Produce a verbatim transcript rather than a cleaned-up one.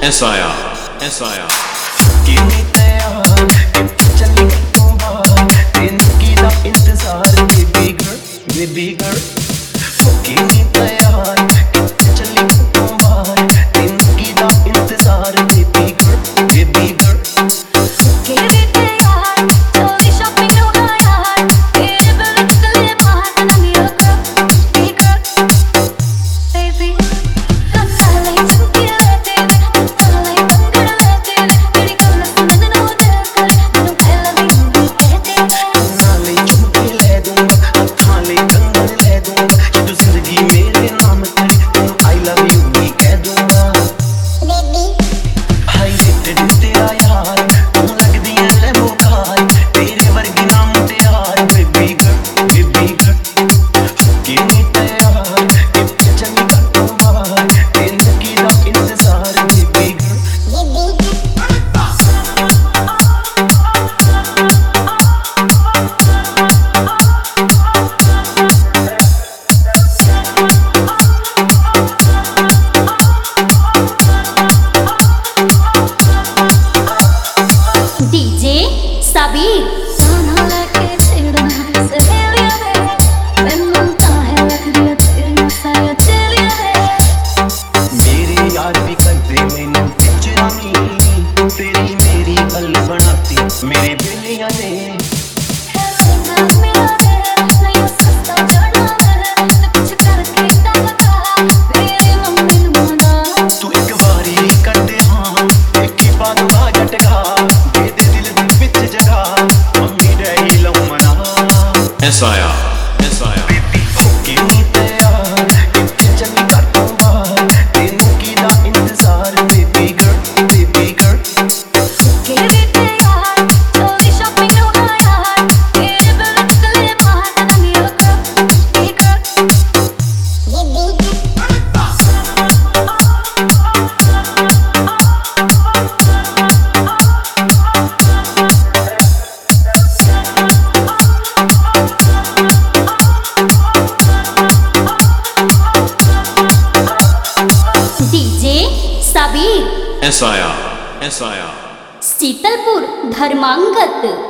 S I R S I R ਕਿੰਨੀ ਤਿਆਰ ਕਿੱਥੇ ਚੱਲੀ ਤੂੰ ਬਾਹਰ ਤੈਨੂੰ ਕੀ ਦਾ ਇੰਤਜ਼ਾਰ ਬੇਬੀ ਗਰਲ ਬੇਬੀ ਗਰਲ ਕਿੰਨੀ ਤਿਆਰ ਕਿੱਥੇ ਚੱਲੀ ਤੂੰ ਬਾਹਰ ਤੈਨੂੰ ਕੀ ਦਾ ਇੰਤਜ਼ਾਰ ਬੇਬੀ ਗਰਲ ਬੇਬੀ ਗਰਲ मेरे बिलिया ने तू एक बारी कर दे हाँ एक ही बात बाजट गा दे दे दिल दी विच जगा मम्मी डैडी लव मना S I R S I R baby किन्नी तैयार किथे चली कर तू बाहर तेनू की दा इंतजार baby girl baby girl S I R S I R Sheetalpur धर्मांगत।